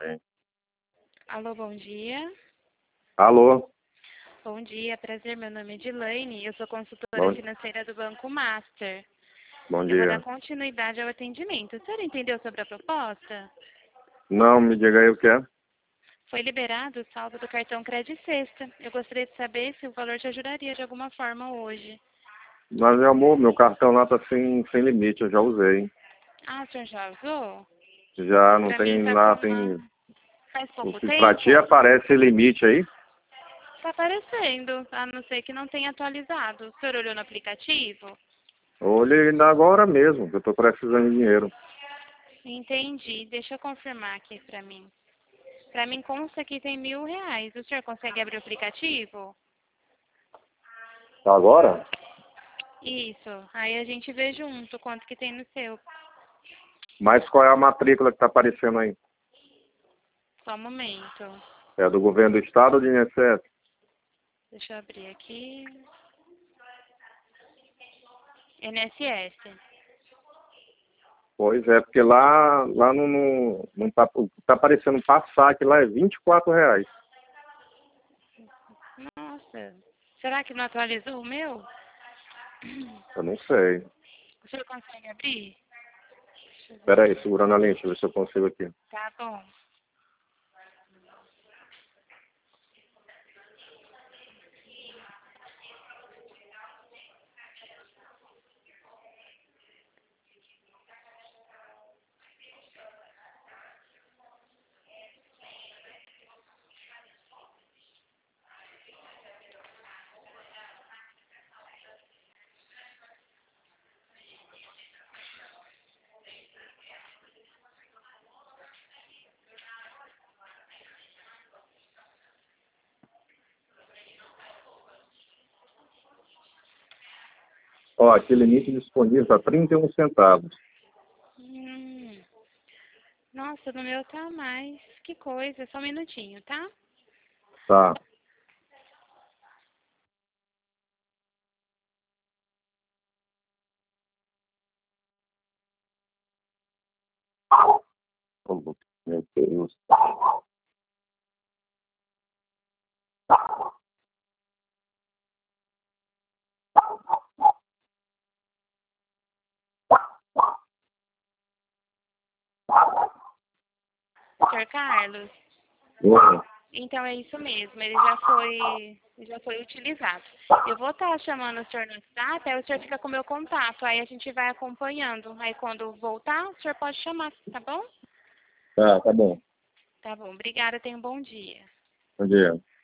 Sim. Alô, bom dia. Alô? Bom dia, prazer. Meu nome é Dilaine. Eu sou consultora Bom, financeira do Banco Master. bom Eu vou dar dia. continuidade ao atendimento. O senhor entendeu sobre a proposta? Não, me diga aí o que é. Foi liberado o saldo do cartão Credit Sexta. Eu gostaria de saber se o valor te ajudaria de alguma forma hoje. Mas, meu amor, meu cartão lá tá sem limite, eu já usei. Ah, o senhor já usou? Já não Pra mim tem tá com lá, uma... tem... Faz pouco Pra ti tempo? aparece limite aí? Tá aparecendo, a não ser que não tenha atualizado. O senhor olhou no aplicativo? Olhei ainda agora mesmo, que eu tô precisando de dinheiro. Entendi. Deixa eu confirmar aqui pra mim. Pra mim consta que tem R$ 1.000. O senhor consegue abrir o aplicativo? Tá agora? Isso. Aí a gente vê junto quanto que tem no seu. Mas qual é a matrícula que tá aparecendo aí? Só um momento. É do governo do estado ou do INSS? Deixa eu abrir aqui. INSS. Pois é, porque lá não tá, o que tá aparecendo passar, que lá é R$ 24. Nossa. Será que não atualizou o meu? Eu não sei. O senhor consegue abrir? Deixa eu Espera ver. aí, segurando a lente, deixa eu ver se eu consigo aqui. Tá bom. Ó, aqui limite disponível está 31 centavos. Hum. Nossa, no meu tá mais. Que coisa. Só um minutinho, tá? Tá. Oh, meu Deus. Senhor Carlos? Oi. Então é isso mesmo, ele já foi utilizado. Eu vou estar chamando o senhor no WhatsApp, aí o senhor fica com o meu contato, aí a gente vai acompanhando. Aí quando voltar, o senhor pode chamar, tá bom? Tá bom. Tá bom, obrigada, tenha um bom dia. Bom dia.